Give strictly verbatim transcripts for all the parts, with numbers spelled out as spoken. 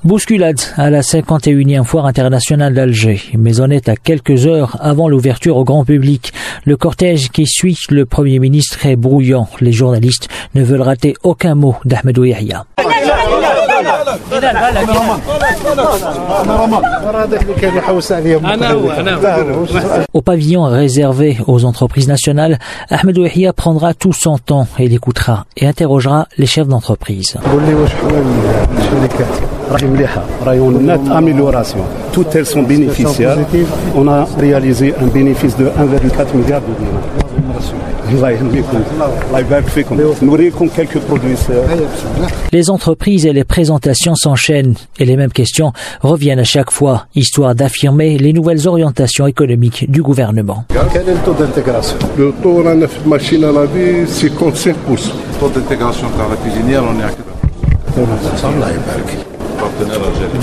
Bousculade à la cinquante et unième foire internationale d'Alger, mais on est à quelques heures avant l'ouverture au grand public. Le cortège qui suit le Premier ministre est brouillant. Les journalistes ne veulent rater aucun mot d'Ahmedou Yahia. Au pavillon réservé aux entreprises nationales, Ahmedou Yahia prendra tout son temps et l'écoutera et interrogera les chefs d'entreprise. Toutes elles sont bénéficiaires. On a réalisé un bénéfice de un virgule quatre milliard de dinars. Les entreprises et les présentations s'enchaînent et les mêmes questions reviennent à chaque fois, histoire d'affirmer les nouvelles orientations économiques du gouvernement. Quel est le taux d'intégration? Le taux de la machine à laver, cinquante-cinq pour cent. Le taux d'intégration dans la cuisinière, on est à partenaire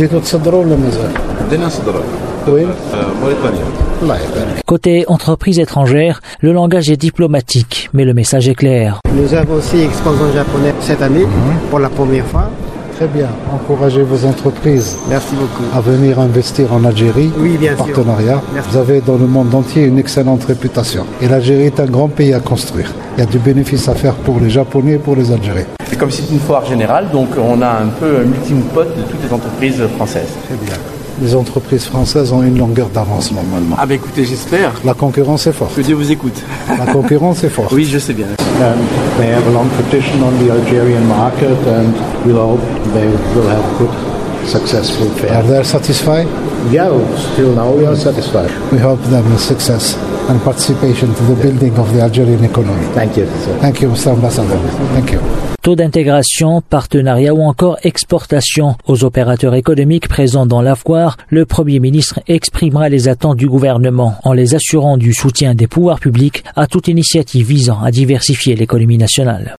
algérien. Côté entreprise étrangère, le langage est diplomatique, mais le message est clair. Nous avons aussi exposé japonais cette année, pour la première fois. Très bien. Encouragez vos entreprises Merci beaucoup. à venir investir en Algérie. Oui, bien sûr. Partenariat. Merci. Vous avez dans le monde entier une excellente réputation. Et l'Algérie est un grand pays à construire. Il y a du bénéfice à faire pour les Japonais et pour les Algériens. C'est comme si c'était une foire générale, donc on a un peu un melting pot de toutes les entreprises françaises. Très bien. Les entreprises françaises ont une longueur d'avance normalement. Ah bah écoutez, j'espère. La concurrence est forte. Que Dieu vous écoute. La concurrence est forte. Oui, je sais bien. And they have a long tradition on the Algerian market, and we hope they will have good, successful fair. Are they satisfied? Yeah, still now we are satisfied. We hope them success and participation to the building of the Algerian economy. Thank you. Thank you, Mister Ambassador. Thank you. Taux d'intégration, partenariat ou encore exportation. Aux opérateurs économiques présents dans la foire, le Premier ministre exprimera les attentes du gouvernement en les assurant du soutien des pouvoirs publics à toute initiative visant à diversifier l'économie nationale.